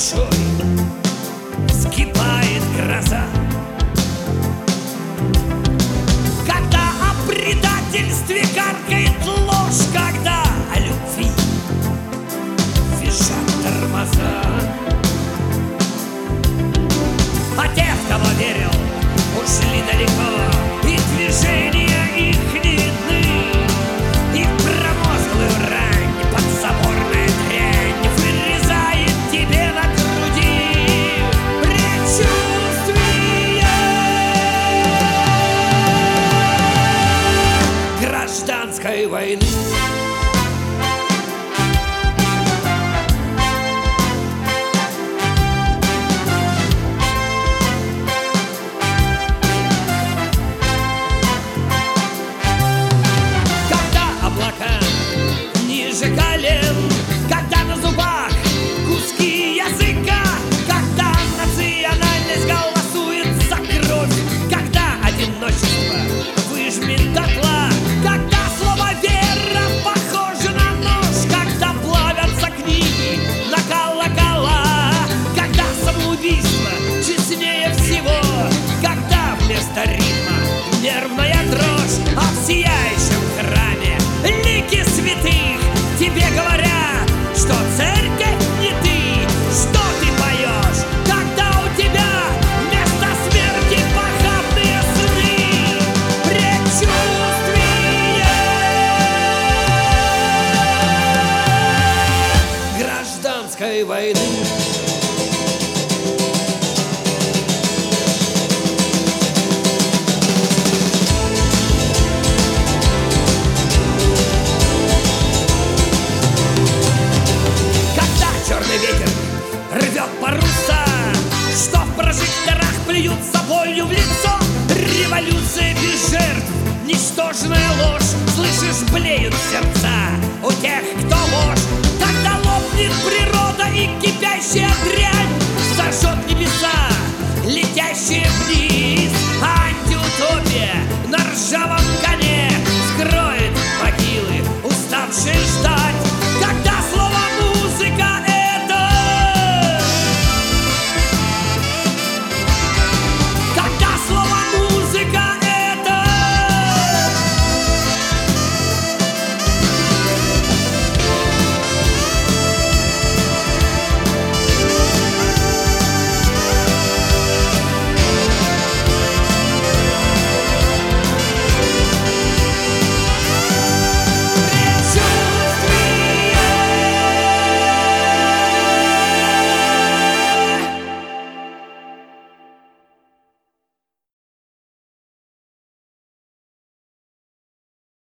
душой вскипает гроза. Когда о предательстве каркает ложь, когда о любви визжат тормоза. А те, в кого верил, ушли далеко, и движения их не видны. И промозглую рань подзаборная дрянь вырезает тебе на груди предчувствие гражданской войны. Ниже колен, когда на зубах куски языка, когда национальность голосует за кровь, когда одиночество выжмет дотла, когда слово «вера» похоже на нож, когда плавятся книги на колокола, когда самоубийство честнее всего, когда вместо ритма нервная дрожь, а в сияющем храме лики святых тебе говорят, что церковь не ты, что ты поешь, когда у тебя вместо смерти похабные сны, предчувствие гражданской войны. Ветер рвет паруса, что в прожекторах плюются болью в лицо. Революция без жертв, ничтожная ложь. Слышишь, блеют сердца у тех, кто вождь. Тогда лопнет природа и кипящая дрянь сожжет небеса, летящие вниз. Антиутопия на ржавом